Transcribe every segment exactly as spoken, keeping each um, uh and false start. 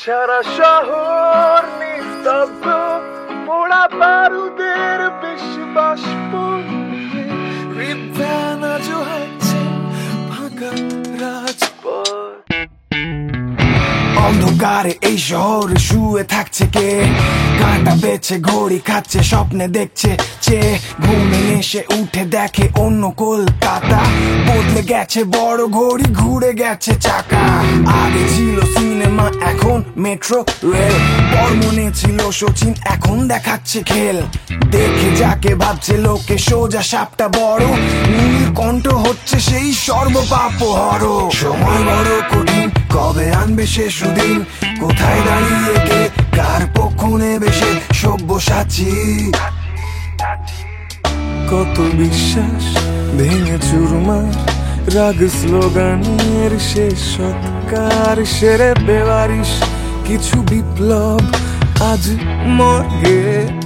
সারা শহর নিস্তব্ধ, পোড়া বারুদের বিশ্বাস রিপভ্যান আজও হাঁটছে ফাঁকা রাজপথ। অন্ধকারে এই শহরে শুয়ে থাকছে কে, কাঁটা বেছে ঘড়ি খাচ্ছে, স্বপ্নে দেখছে চেয়ে, ঘুমে এসে উঠে দেখে অন্য কলকাতা বদলে গেছে, বড় ঘড়ি ঘুরে গেছে চাকা। আগে ছিল সিনেমা, এখন মেট্রো রেল, বর্মনে ছিল সচিন, এখন দেখাচ্ছে খেল। দেখে যাকে ভাবছে লোকে সোজা সাপটা বড়, নীল কণ্ঠ হচ্ছে সেই সর্বপাপ হর। সময় বড় কঠিন, কবে আনবে সে সুদিন, কোথায় দাঁড়িয়ে কে কার পক্ষ নেবে সে সব্যসাচী। কত বিশ্বাস ভেঙে চুরমার, রাগ স্লোগানের শেষ সৎকার সেরে বেওয়ারিশ কিছু বিপ্লব আজ মর্গে।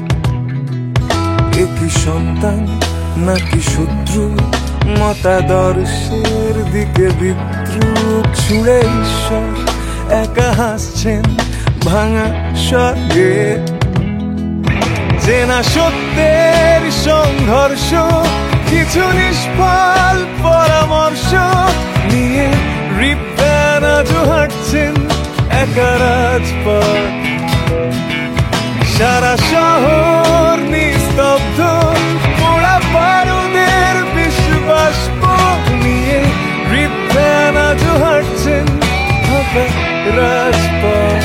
একই সন্তান নাকি শত্রু, মতাদর্শের দিকে বিদ্রুপ ছুঁড়ে ঈশ্বর একা হাসছেন ভাঙা স্বর্গে। চেনা সত্যের সংঘর্ষ, কিছু নিষ্ফল পরামর্শ নিয়ে রিপভ্যান আজও হাঁটছেন একা রাজপথ। সারা শহর নিস্তব্ধ, পোড়া বারুদের বিশ্বাস নিয়ে রিপভ্যান আজও হাঁটছেন ফাঁকা রাজপথ।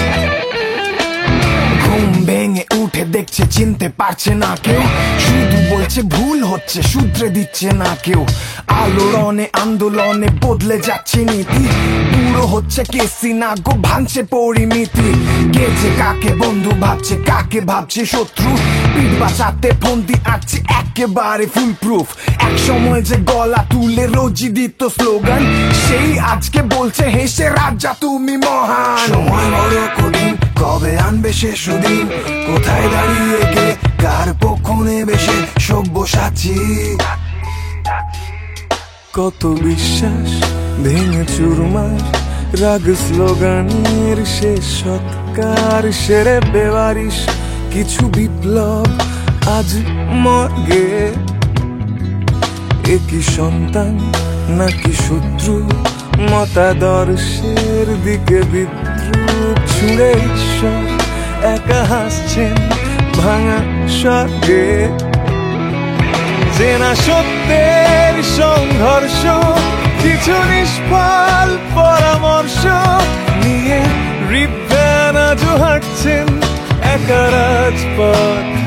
ঘুম ভেঙে উঠে দেখছে চিনতে পারছে না কেউ, শুধু বলছে ভুল হচ্ছে শুধরে দিচ্ছে না কেউ। আলোড়নে আন্দোলনে বদলে যাচ্ছে নীতি, পুরো হচ্ছে কেসি না গো ভাঙছে পরিমিতি। কে যে কাকে বন্ধু ভাবছে, কাকে ভাবছে শত্রু, পিঠ বাঁচাতে ফন্দি আঁটছে একেবারে ফুল প্রুফ। এক সময় যে গলা তুলে রোজি দিত স্লোগান, সেই আজকে বলছে হেসে রাজা তুমি মহান। সময় বড় কঠিন, কবে আনবে সে সুদিন, কোথায় দাঁড়িয়ে কে কার পক্ষ নেবে সে সব্যসাচী। কত বিশ্বাস ভেঙে চুরমার, রাগ স্লোগানের শেষ সৎকার সেরে বেওয়ারিশ কিছু বিপ্লব আজ মর্গে। একই সন্তান নাকি শত্রু, মতাদর্শের দিকে বিদ্রুপ ছুঁড়ে ঈশ্বর একা হাসছেন ভাঙা স্বর্গে। চেনা সত্যের সংঘর্ষ, কিছু নিষ্ফল পরামর্শ নিয়ে রিপভ্যান আজও হাঁটছেন একা রাজপথ।